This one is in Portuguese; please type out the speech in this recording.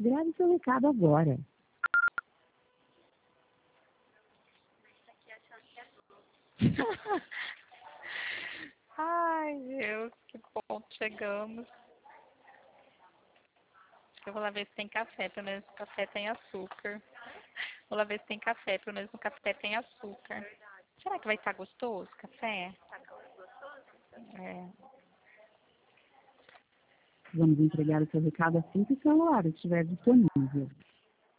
Grave seu recado agora. Ai, Deus, que ponto chegamos. Eu vou lá ver se tem café, pelo menos o café tem açúcar. Vou lá ver se tem café, pelo menos o café tem açúcar. Será que vai estar gostoso o café? É. Vamos entregar o seu recado assim que o celular estiver disponível.